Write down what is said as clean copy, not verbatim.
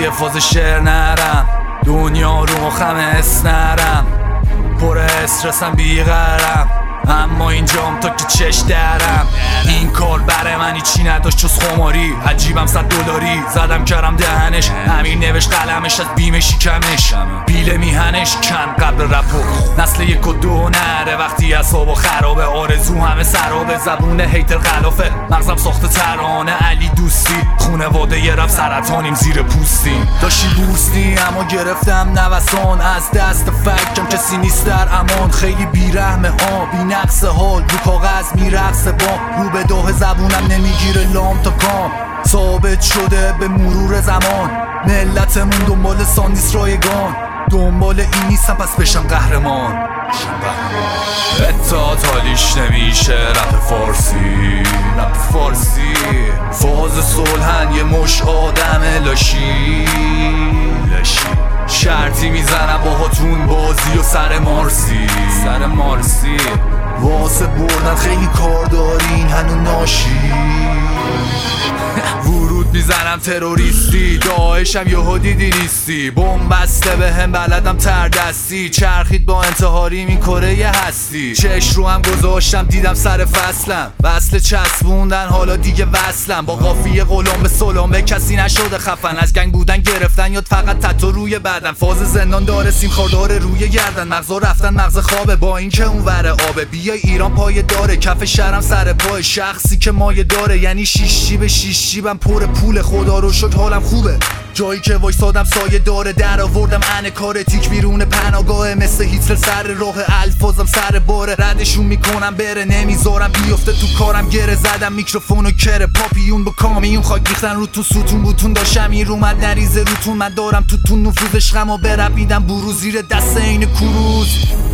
توی فاز شعر نرم، دنیا رو مخم اسنرم، پر استرسم بیقرم، اما اینجام تا که چش درم. این کار برای من هیچی نداشت جز خماری، عجیبم $100 زدم کردم دهنش، امیر نوشت قلمش از بیم شکمش، پیله میهنش کن قبل رپو. نسل 1 و 2 نره وقتی اعصابو خرابه، آرزو همه سرابه، زبون هیتر غلافه، مغزم ساخته ترانه علی دوستی، خونواده یه رپ سرطانیم زیر پوستیم. داشتی بوستی اما گرفتم نوسان، از دست فکرم کسی نیست در امان، خیلی بیرحمه ها بی نقص حال، رو کاغذ میرقصه با رو به داه زبونم نمیگیره لام تا کام، ثابت شده به مرور زمان ملتمون دنبال ساندیس رایگان، دنبال این نیستم پس بشم قهرمان. اتات حالیش نمیشه رپ فارسی، فاز صلحن یه مش آدم لاشی، شرطی میزنم باهاتون بازی و سر مارسی واسه بردن خیلی کار دارین هنو ناشی. ورود میزنم تروریستی، داعشم یهو دیدی نیستی، بمب بسته بهم بلدم تردستی، چرخید با انتحاریم این کره هستی، چش رو هم گذاشتم دیدم سر فصلم، وصل چسبوندن حالا دیگه وصلم، با قافیه غلام به سلامه کسی نشده خفن، از گنگ بودن گرفتن یاد فقط تتو روی بدن، فاز زندان داره سیم خاردار روی گردن، مغزا رفتن مغز خوابه با این که اون وره آبه، بیای ایران پایه داره کف شهرم سر پای، شخصی که مایه داره یعنی 6 جیب 6 جیبم پر پول، خدا رو شکر حالم خوبه، جایی که وایسادم سایه داره، در آوردم کار تیک بیرون پناهگاه، مثل هیتلر سر راه الفاظم سر باره، ردشون میکنم بره نمیذارم بیفته تو کارم، گره زدم میکروفونو کره پاپیون با کامیون، خاک ریختن رو تو ستون بوتون، داشتم این رومد نریزه روتون، من دارم تو نفوذ عشقم و برپ میدم برو زیر دست این کروز.